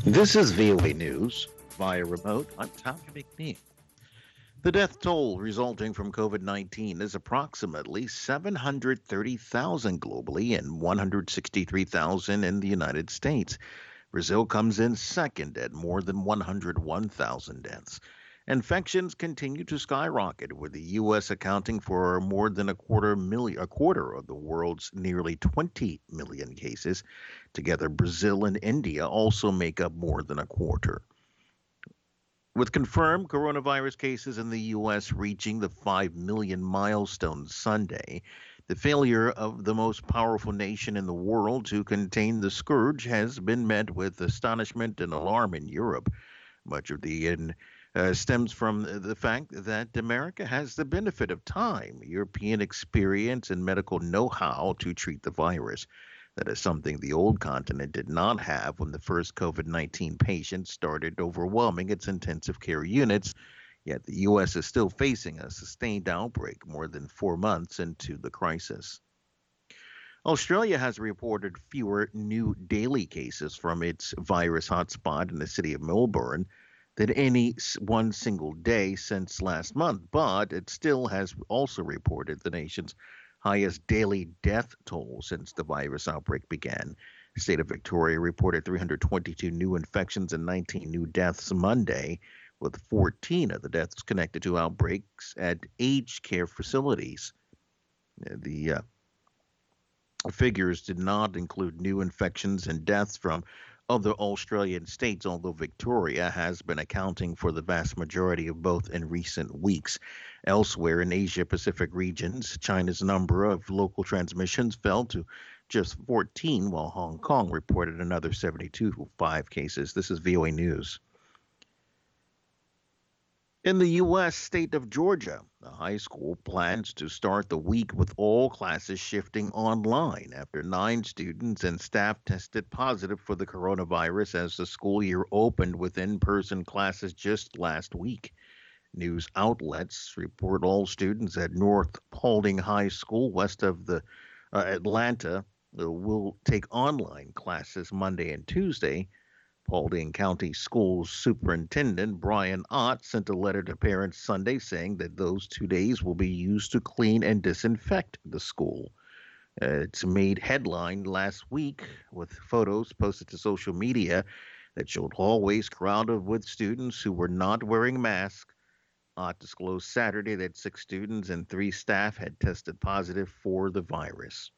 This is VOA News via remote. I'm Tommy McNeil. The death toll resulting from COVID 19 is approximately 730,000 globally and 163,000 in the United States. Brazil comes in second at more than 101,000 deaths. Infections continue to skyrocket, with the U.S. accounting for more than a quarter of the world's nearly 20 million cases. Together, Brazil and India also make up more than a quarter. With confirmed coronavirus cases in the U.S. reaching the 5 million milestone Sunday, the failure of the most powerful nation in the world to contain the scourge has been met with astonishment and alarm in Europe. Much of the stems from the fact that America has the benefit of time, European experience, and medical know how to treat the virus. That is something the old continent did not have when the first COVID 19 patients started overwhelming its intensive care units. Yet the U.S. is still facing a sustained outbreak more than 4 months into the crisis. Australia has reported fewer new daily cases from its virus hotspot in the city of Melbourne than any one single day since last month, but it still has also reported the nation's highest daily death toll since the virus outbreak began. The state of Victoria reported 322 new infections and 19 new deaths Monday, with 14 of the deaths connected to outbreaks at aged care facilities. The figures did not include new infections and deaths from other Australian states, although Victoria has been accounting for the vast majority of both in recent weeks. Elsewhere in Asia Pacific regions, China's number of local transmissions fell to just 14, while Hong Kong reported another 72 cases. This is VOA News. In the U.S. state of Georgia, the high school plans to start the week with all classes shifting online after 9 students and staff tested positive for the coronavirus as the school year opened with in-person classes just last week. News outlets report all students at North Paulding High School west of the Atlanta will take online classes Monday and Tuesday. Paulding County Schools Superintendent Brian Ott sent a letter to parents Sunday saying that those 2 days will be used to clean and disinfect the school. It's made headline last week with photos posted to social media that showed hallways crowded with students who were not wearing masks. Ott disclosed Saturday that 6 students and 3 staff had tested positive for the virus.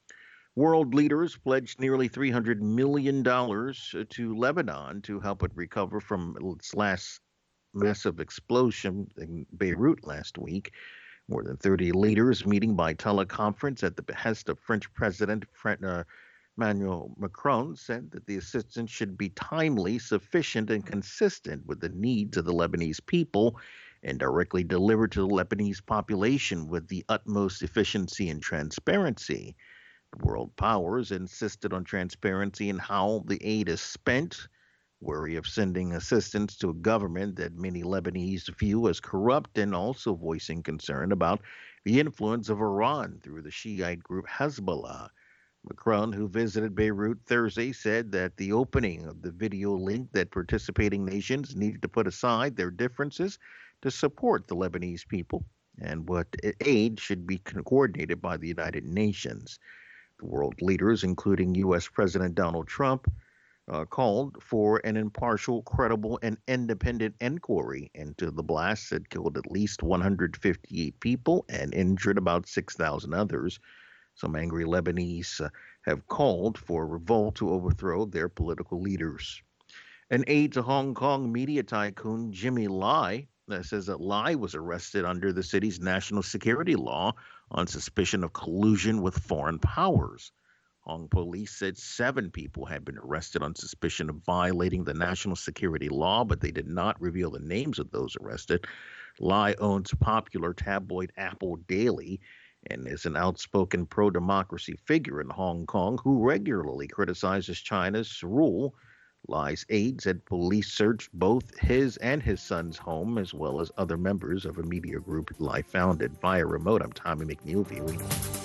World leaders pledged nearly $300 million to Lebanon to help it recover from its last massive explosion in Beirut last week. More than 30 leaders meeting by teleconference at the behest of French President Emmanuel Macron said that the assistance should be timely, sufficient, and consistent with the needs of the Lebanese people and directly delivered to the Lebanese population with the utmost efficiency and transparency. World powers insisted on transparency in how the aid is spent, wary of sending assistance to a government that many Lebanese view as corrupt, and also voicing concern about the influence of Iran through the Shiite group Hezbollah. Macron, who visited Beirut Thursday, said that the opening of the video linked that participating nations needed to put aside their differences to support the Lebanese people, and what aid should be coordinated by the United Nations. The world leaders, including U.S. President Donald Trump, called for an impartial, credible, and independent inquiry into the blast that killed at least 158 people and injured about 6,000 others. Some angry Lebanese have called for a revolt to overthrow their political leaders. An aide to Hong Kong media tycoon Jimmy Lai says that Lai was arrested under the city's national security law on suspicion of collusion with foreign powers. Hong police said 7 people had been arrested on suspicion of violating the national security law, but they did not reveal the names of those arrested. Lai owns popular tabloid Apple Daily and is an outspoken pro-democracy figure in Hong Kong who regularly criticizes China's rule. Lai's aides said police searched both his and his son's home, as well as other members of a media group Lai founded. Via remote, I'm Tommy McNeil, VOA.